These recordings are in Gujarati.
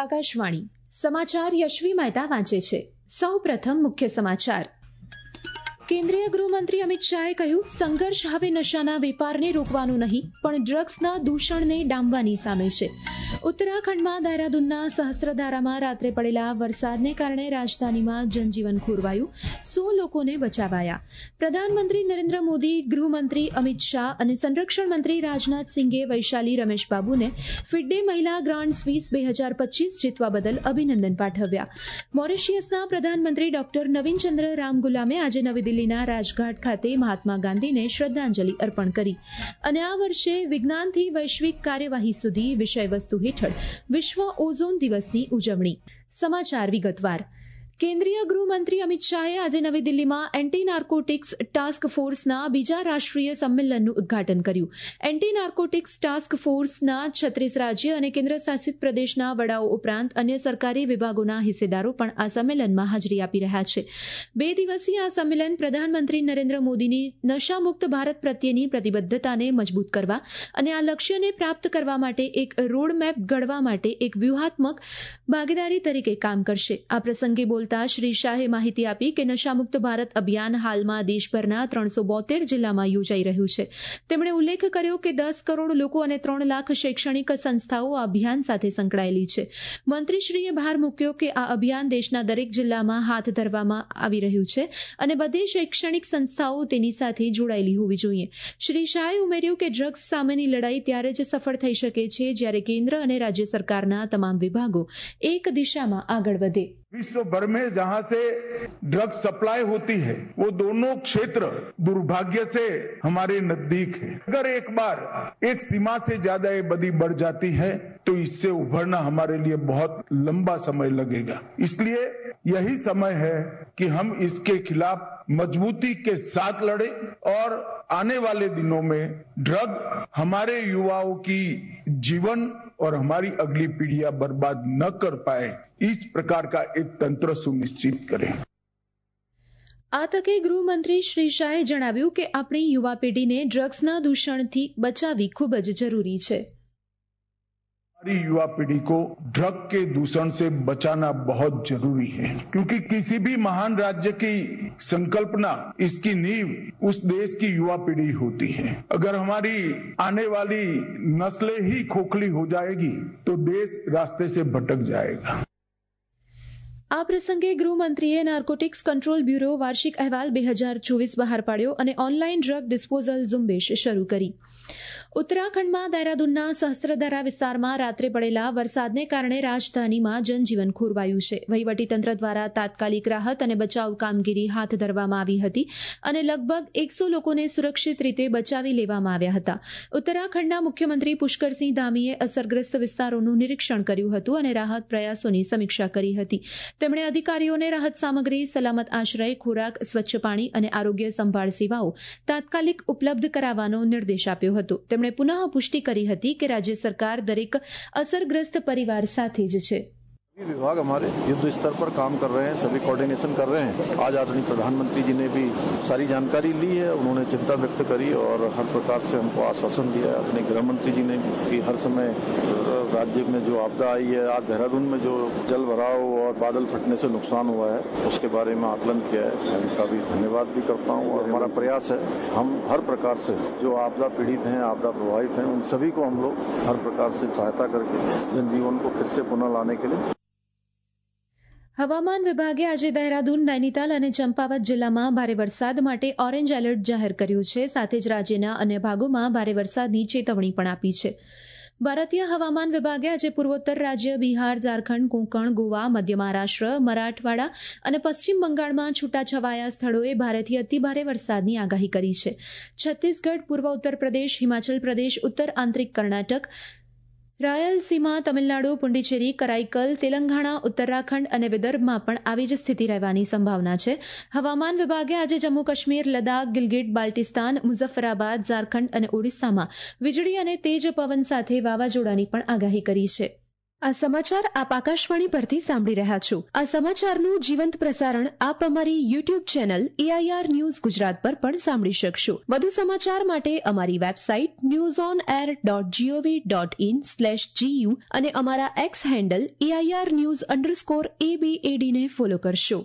આકાશવાણી સમાચાર યશવી મહેતા વાંચે છે. સૌ પ્રથમ મુખ્ય સમાચાર. કેન્દ્રીય ગૃહમંત્રી અમિત શાહે કહ્યું, સંઘર્ષ હવે નશાના વેપારને રોકવાનો નહીં પણ ડ્રગ્સના દૂષણને ડામવાની સામે છે. ઉત્તરાખંડમાં દહેરાદૂનના સહસ્ત્રધારામાં રાત્રે પડેલા વરસાદને કારણે રાજધાનીમાં જનજીવન ખોરવાયું, 100 લોકોને બચાવાયા. પ્રધાનમંત્રી નરેન્દ્ર મોદી, ગૃહમંત્રી અમિત શાહ અને સંરક્ષણ મંત્રી રાજનાથ સિંઘે વૈશાલી રમેશબાબુને ફિડે મહિલા ગ્રાન્ડ સ્વીસ 2025 જીતવા બદલ અભિનંદન પાઠવ્યા. મોરિશિયસના પ્રધાનમંત્રી ડોક્ટર નવીનચંદ્ર રામગુલામે આજે નવી દિલ્હીના રાજઘાટ ખાતે મહાત્મા ગાંધીને શ્રદ્ધાંજલિ અર્પણ કરી. અને આ વર્ષે વિજ્ઞાનથી વૈશ્વિક કાર્યવાહી સુધી વિષયવસ્તુ હેઠળ વિશ્વ ઓઝોન દિવસની ઉજવણી. સમાચાર વિગતવાર. કેન્દ્રીય ગૃહમંત્રી અમિત શાહે આજે નવી દિલ્હીમાં એન્ટી નાર્કોટિક્સ ટાસ્ક ફોર્સના બીજા રાષ્ટ્રીય સંમેલનનું ઉદ્ઘાટન કર્યું. એન્ટી નાર્કોટિક્સ ટાસ્ક ફોર્સના 36 રાજ્ય અને કેન્દ્ર શાસિત પ્રદેશના વડાઓ ઉપરાંત અન્ય સરકારી વિભાગોના હિસ્સેદારો પણ આ સંમેલનમાં હાજરી આપી રહ્યા છે. 2 દિવસીય આ સંમેલન પ્રધાનમંત્રી નરેન્દ્ર મોદીની નશામુક્ત ભારત પ્રત્યેની પ્રતિબદ્ધતાને મજબૂત કરવા અને આ લક્ષ્યને પ્રાપ્ત કરવા માટે એક રોડમેપ ઘડવા માટે એક વ્યૂહાત્મક ભાગીદારી તરીકે કામ કરશે. આ પ્રસંગે શ્રી શાહે માહિતી આપી કે નશામુક્ત ભારત અભિયાન હાલમાં દેશભરના 372 જિલ્લામાં યોજાઈ રહ્યું છે. તેમણે ઉલ્લેખ કર્યો કે 10 કરોડ લોકો અને 3 લાખ શૈક્ષણિક સંસ્થાઓ આ અભિયાન સાથે સંકળાયેલી છે. મંત્રીશ્રીએ ભાર મૂક્યો કે આ અભિયાન દેશના દરેક જિલ્લામાં હાથ ધરવામાં આવી રહ્યું છે અને બધી શૈક્ષણિક સંસ્થાઓ તેની સાથે જોડાયેલી હોવી જોઈએ. શ્રી શાહે ઉમેર્યું કે ડ્રગ્સ સામેની લડાઈ ત્યારે જ સફળ થઈ શકે છે જ્યારે કેન્દ્ર અને રાજ્ય સરકારના તમામ વિભાગો એક દિશામાં આગળ વધે. विश्व भर में जहां से ड्रग सप्लाई होती है वो दोनों क्षेत्र दुर्भाग्य से हमारे नजदीक है. अगर एक बार एक सीमा से ज्यादा ये बदी बढ़ जाती है तो इससे उभरना हमारे लिए बहुत लंबा समय लगेगा. इसलिए यही समय है कि हम इसके खिलाफ मजबूती के साथ लड़े और आने वाले दिनों में ड्रग हमारे युवाओं की जीवन और हमारी अगली पीढ़ियां बर्बाद न कर पाए इस प्रकार का एक तंत्र सुनिश्चित करें. આ તકે ગૃહમંત્રી શ્રી શાહે જણાવ્યું કે આપણી યુવા પેઢીને ડ્રગ્સના દૂષણથી બચાવવી ખૂબ જ જરૂરી છે. हमारी युवा पीढ़ी को ड्रग के दूषण से बचाना बहुत जरूरी है क्योंकि किसी भी महान राज्य की संकल्पना इसकी नींव उस देश की युवा पीढ़ी होती है. अगर हमारी आने वाली नस्लें ही खोखली हो जाएगी तो देश रास्ते से भटक जाएगा. આ પ્રસંગે ગૃહમંત્રીએ નાર્કોટિક્સ કંટ્રોલ બ્યુરો વાર્ષિક અહેવાલ 2024 બહાર પાડ્યો અને ઓનલાઈન ડ્રગ ડિસ્પોઝલ ઝુંબેશ શરૂ કરી. ઉત્તરાખંડમાં દહેરાદૂનના સહસ્ત્રધારા વિસ્તારમાં રાત્રે પડેલા વરસાદને કારણે રાજધાનીમાં જનજીવન ખોરવાયું છે. વહીવટીતંત્ર દ્વારા તાત્કાલિક રાહત અને બચાવ કામગીરી હાથ ધરવામાં આવી હતી અને લગભગ 100 લોકોને સુરક્ષિત રીતે બચાવી લેવામાં આવ્યા હતા. ઉત્તરાખંડના મુખ્યમંત્રી પુષ્કરસિંહ ધામીએ અસરગ્રસ્ત વિસ્તારોનું નિરીક્ષણ કર્યું હતું અને રાહત પ્રયાસોની સમીક્ષા કરી હતી. તેમણે અધિકારીઓને રાહત સામગ્રી, સલામત આશ્રય, ખોરાક, સ્વચ્છ પાણી અને આરોગ્ય સંભાળ સેવાઓ તાત્કાલિક ઉપલબ્ધ કરાવવાનો નિર્દેશ આપ્યો હતો. તેમણે પુનઃ પુષ્ટિ કરી હતી કે રાજ્ય સરકાર દરેક અસરગ્રસ્ત પરિવાર સાથે જ છે. विभाग हमारे युद्ध स्तर पर काम कर रहे हैं, सभी कोऑर्डिनेशन कर रहे हैं. आज आदरणीय प्रधानमंत्री जी ने भी सारी जानकारी ली है, उन्होंने चिंता व्यक्त करी और हर प्रकार से हमको आश्वासन दिया है. अपने गृह मंत्री जी ने भी हर समय राज्य में जो आपदा आई है, आज देहरादून में जो जल भराव और बादल फटने से नुकसान हुआ है उसके बारे में आकलन किया है. मैं उनका भी धन्यवाद भी करता हूँ और हमारा प्रयास है हम हर प्रकार से जो आपदा पीड़ित हैं, आपदा प्रभावित हैं, उन सभी को हम लोग हर प्रकार से सहायता करके जनजीवन को फिर से पुनः लाने के लिए. હવામાન વિભાગે આજે દહેરાદૂન, નૈનીતાલ અને ચંપાવત જિલ્લામાં ભારે વરસાદ માટે ઓરેન્જ એલર્ટ જાહેર કર્યું છે. સાથે જ રાજ્યના અન્ય ભાગોમાં ભારે વરસાદની ચેતવણી પણ આપી છે. ભારતીય હવામાન વિભાગે આજે પૂર્વોત્તર રાજ્ય બિહાર, ઝારખંડ, કોંકણ, ગોવા, મધ્ય મહારાષ્ટ્ર, મરાઠવાડા અને પશ્ચિમ બંગાળમાં છૂટાછવાયા સ્થળોએ ભારેથી અતિભારે વરસાદની આગાહી કરી છે. છત્તીસગઢ, પૂર્વ ઉત્તર પ્રદેશ, હિમાચલ પ્રદેશ, ઉત્તર આંતરિક કર્ણાટક, રાયલસીમા, તમિલનાડુ, પુડુચેરી, કરાઈકલ, તેલંગાણા, ઉત્તરાખંડ અને વિદર્ભમાં પણ આવી જ સ્થિતિ રહેવાની સંભાવના છે. હવામાન વિભાગે આજે જમ્મુ કાશ્મીર, લદ્દાખ, ગિલગિટ બાલ્ટિસ્તાન, મુઝફ્ફરાબાદ, ઝારખંડ અને ઓડિશામાં વીજળી અને તેજ પવન સાથે વાવાઝોડાની પણ આગાહી કરી છે. આ સમાચાર આપ આકાશવાણી પરથી સાંભળી રહ્યા છો. આ સમાચારનું જીવંત પ્રસારણ આપ અમારી YouTube channel AIR news Gujarat પર પણ સાંભળી શકશો. વધુ સમાચાર માટે અમારી વેબસાઇટ newsonair.gov.in/gu અને અમારા એક્સ હેન્ડલ AIR_news_ABAD ને ફોલો કરશો.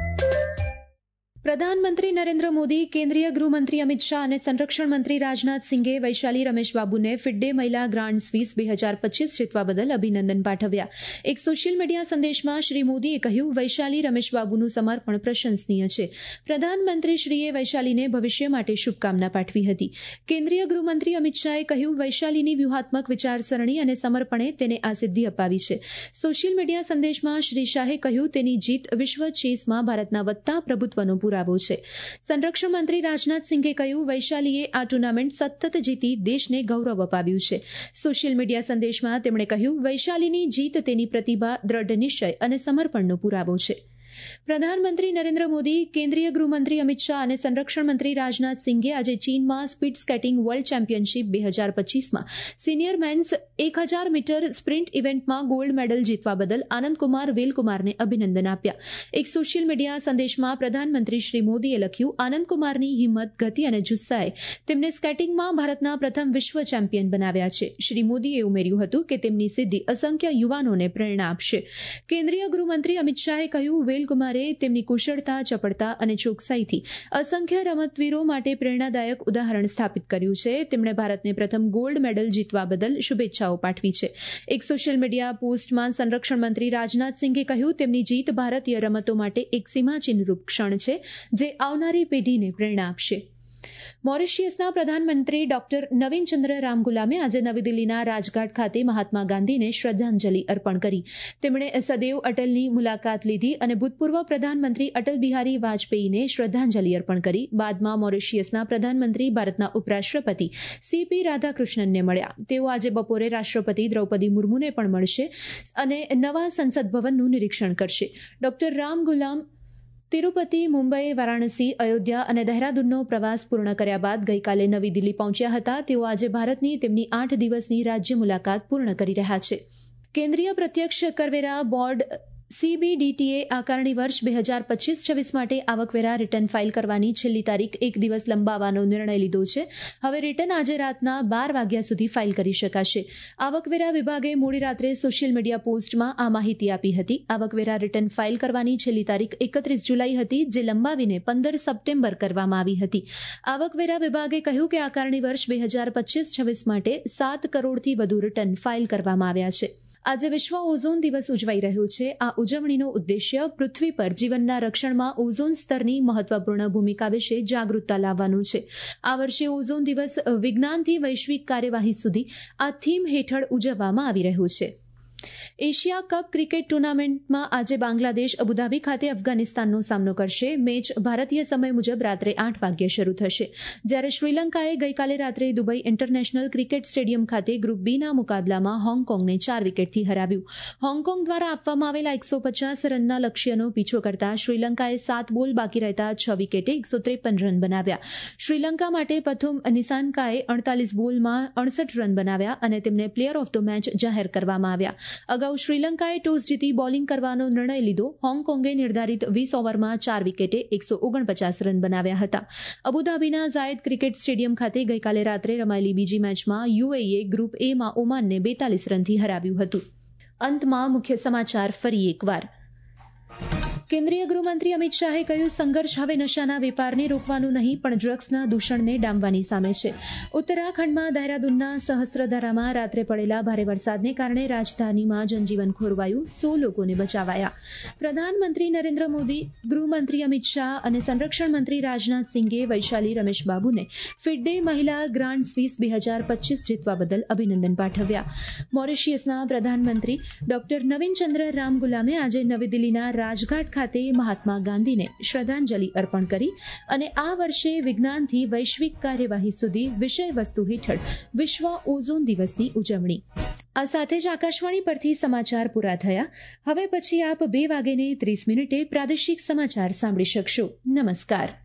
પ્રધાનમંત્રી નરેન્દ્ર મોદી, કેન્દ્રીય ગૃહમંત્રી અમિત શાહ અને સંરક્ષણ મંત્રી રાજનાથ સિંઘે વૈશાલી રમેશબાબુને ફિડે મહિલા ગ્રાન્ડ સ્વીસ 2025 જીતવા બદલ અભિનંદન પાઠવ્યા. એક સોશિયલ મીડિયા સંદેશમાં શ્રી મોદીએ કહ્યું, વૈશાલી રમેશબાબુનું સમર્પણ પ્રશંસનીય છે. પ્રધાનમંત્રીશ્રીએ વૈશાલીને ભવિષ્ય માટે શુભકામના પાઠવી હતી. કેન્દ્રીય ગૃહમંત્રી અમિત શાહે કહ્યું, વૈશાલીની વ્યૂહાત્મક વિચારસરણી અને સમર્પણે તેને આ સિદ્ધિ અપાવી છે. સોશિયલ મીડિયા સંદેશમાં શ્રી શાહે કહ્યું, તેની જીત વિશ્વ ચેસમાં ભારતના વધતા પ્રભુત્વનો પુરાવો છે. સંરક્ષણ મંત્રી રાજનાથ સિંઘે કહ્યું, વૈશાલીએ આ ટુર્નામેન્ટ સતત જીતી દેશને ગૌરવ અપાવ્યું છે. સોશિયલ મીડિયા સંદેશમાં તેમણે કહ્યું, વૈશાલીની જીત તેની પ્રતિભા, દ્રઢ નિશ્ચય અને સમર્પણનો પુરાવો છે. પ્રધાનમંત્રી નરેન્દ્ર મોદી, કેન્દ્રીય ગૃહમંત્રી અમિત શાહ અને સંરક્ષણ મંત્રી રાજનાથ સિંઘે આજે ચીનમાં સ્પીડ સ્કેટિંગ વર્લ્ડ ચેમ્પિયનશીપ 2025માં સિનિયર મેન્સ 1000 મીટર સ્પ્રિન્ટ ઇવેન્ટમાં ગોલ્ડ મેડલ જીતવા બદલ આનંદકુમાર વેલકુમારને અભિનંદન આપ્યા. એક સોશિયલ મીડિયા સંદેશમાં પ્રધાનમંત્રી શ્રી મોદીએ લખ્યું, આનંદકુમારની હિંમત, ગતિ અને જુસ્સાએ તેમને સ્કેટિંગમાં ભારતના પ્રથમ વિશ્વ ચેમ્પિયન બનાવ્યા છે. શ્રી મોદીએ ઉમેર્યું હતું કે તેમની સિદ્ધિ અસંખ્ય યુવાનોને પ્રેરણા આપશે. કેન્દ્રીય ગૃહમંત્રી અમિત શાહે કહ્યું, કુમારે તેમની કુશળતા, ચપળતા અને ચોકસાઈથી અસંખ્ય રમતવીરો માટે પ્રેરણાદાયક ઉદાહરણ સ્થાપિત કર્યું છે. તેમણે ભારતને પ્રથમ ગોલ્ડ મેડલ જીતવા બદલ શુભેચ્છાઓ પાઠવી છે. એક સોશિયલ મીડિયા પોસ્ટમાં સંરક્ષણ મંત્રી રાજનાથ સિંઘે કહ્યું, તેમની જીત ભારતીય રમતો માટે એક સીમાચિહ્નરૂપ ક્ષણ છે, જે આવનારી પેઢીને પ્રેરણા આપશે. મોરિશિયસના પ્રધાનમંત્રી ડોક્ટર નવીન ચંદ્ર રામગુલામે આજે નવી દિલ્હીના રાજઘાટ ખાતે મહાત્મા ગાંધીને શ્રદ્ધાંજલિ અર્પણ કરી. તેમણે સદૈવ અટલની મુલાકાત લીધી અને ભૂતપૂર્વ પ્રધાનમંત્રી અટલ બિહારી વાજપેયીને શ્રદ્ધાંજલિ અર્પણ કરી. બાદમાં મોરિશિયસના પ્રધાનમંત્રી ભારતના ઉપરાષ્ટ્રપતિ CP રાધાકૃષ્ણનને મળ્યા. તેઓ આજે બપોરે રાષ્ટ્રપતિ દ્રૌપદી મુર્મુને પણ મળશે અને નવા સંસદ ભવનનું નિરીક્ષણ કરશે. ડોક્ટર રામગુલામ તિરુપતિ, મુંબઈ, વારાણસી, અયોધ્યા અને દહેરાદૂનનો પ્રવાસ પૂર્ણ કર્યા બાદ ગઈકાલે નવી દિલ્હી પહોંચ્યા હતા. તેઓ આજે ભારતની તેમની 8 દિવસની રાજ્ય મુલાકાત પૂર્ણ કરી રહ્યા છે. કેન્દ્રીય પ્રત્યક્ષ કરવેરા બોર્ડ CBDTએ આકારણી વર્ષ 2025-26 માટે આવકવેરા રિટર્ન ફાઇલ કરવાની છેલ્લી તારીખ 1 દિવસ લંબાવવાનો નિર્ણય લીધો છે. હવે રિટર્ન આજે રાતના 12 વાગ્યા સુધી ફાઇલ કરી શકાશે. આવકવેરા વિભાગે મોડી રાત્રે સોશિયલ મીડિયા પોસ્ટમાં આ માહિતી આપી હતી. આવકવેરા રિટર્ન ફાઇલ કરવાની છેલ્લી તારીખ 31 જુલાઈ હતી, જે લંબાવીને 15 સપ્ટેમ્બર કરવામાં આવી હતી. આવકવેરા વિભાગે કહ્યું કે આકારણી વર્ષ 2025-26 માટે 7 કરોડથી વધુ રિટર્ન ફાઇલ કરવામાં આવ્યા છે. આજે વિશ્વ ઓઝોન દિવસ ઉજવાઈ રહ્યો છે. આ ઉજવણીનો ઉદ્દેશ્ય પૃથ્વી પર જીવનના રક્ષણમાં ઓઝોન સ્તરની મહત્વપૂર્ણ ભૂમિકા વિશે જાગૃતતા લાવવાનું છે. આ વર્ષે ઓઝોન દિવસ વિજ્ઞાનથી વૈશ્વિક કાર્યવાહી સુધી આ થીમ હેઠળ ઉજવવામાં આવી રહ્યો છે. એશિયા કપ ક્રિકેટ ટુર્નામેન્ટમાં આજે બાંગ્લાદેશ અબુધાબી ખાતે અફઘાનિસ્તાનનો સામનો કરશે. મેચ ભારતીય સમય મુજબ રાત્રે 8 વાગ્યે શરૂ થશે. જ્યારે શ્રીલંકાએ ગઈકાલે રાત્રે દુબઈ ઇન્ટરનેશનલ ક્રિકેટ સ્ટેડિયમ ખાતે ગ્રુપ બીના મુકાબલામાં હોંગકોંગને 4 વિકેટથી હરાવ્યું. હોંગકોંગ દ્વારા આપવામાં આવેલા 150 રનના લક્ષ્યનો પીછો કરતા શ્રીલંકાએ 7 બોલ બાકી રહેતા 6 વિકેટે 153 રન બનાવ્યા. શ્રીલંકા માટે પ્રથમ નિસાનકાએ 48 બોલમાં 68 રન બનાવ્યા અને તેમને પ્લેયર ઓફ ધ મેચ જાહેર કરવામાં આવ્યા. અગાઉ શ્રીલંકાએ ટોસ જીતી બોલિંગ કરવાનો નિર્ણય લીધો. હોંગકોંગે નિર્ધારિત 20 ઓવરમાં 4 વિકેટે 149 રન બનાવ્યા હતા. અબુધાબીના ઝાયદ ક્રિકેટ સ્ટેડિયમ ખાતે ગઈકાલે રાત્રે રમાયેલી બીજી મેચમાં UAE ગ્રુપ એમાં ઓમાનને 42 રનથી હરાવ્યું હતું. અંતમાં મુખ્ય સમાચાર ફરી એકવાર. કેન્દ્રીય ગૃહમંત્રી અમિત શાહે કહ્યું, સંઘર્ષ હવે નશાના વેપારને રોકવાનું નહીં, પણ ડ્રગ્સના દૂષણને ડામવાની સામે છે. ઉત્તરાખંડમાં દહેરાદૂનના સહસ્ત્રધારામાં રાત્રે પડેલા ભારે વરસાદને કારણે રાજધાનીમાં જનજીવન ખોરવાયું, 100 લોકોને બચાવાયા. પ્રધાનમંત્રી નરેન્દ્ર મોદી, ગૃહમંત્રી અમિત શાહ અને સંરક્ષણ મંત્રી રાજનાથ સિંઘે વૈશાલી રમેશબાબુને ફિડે મહિલા ગ્રાન્ડ સ્વીસ 2025 જીતવા બદલ અભિનંદન પાઠવ્યા. મોરિશિયસના પ્રધાનમંત્રી ડોક્ટર નવીન ચંદ્ર રામગુલામે આજે નવી દિલ્હીના રાજઘાટ ખાતે મહાત્મા ગાંધીને શ્રદ્ધાંજલિ અર્પણ કરી અને આ વર્ષે વિજ્ઞાનથી વૈશ્વિક કાર્યવાહી સુધી વિષયવસ્તુ હેઠળ વિશ્વ ઓઝોન દિવસની ઉજવણી. આ સાથે જ આકાશવાણી પરથી સમાચાર પૂરા થયા. હવે પછી આપ 2:30 પ્રાદેશિક સમાચાર સાંભળી શકશો. નમસ્કાર.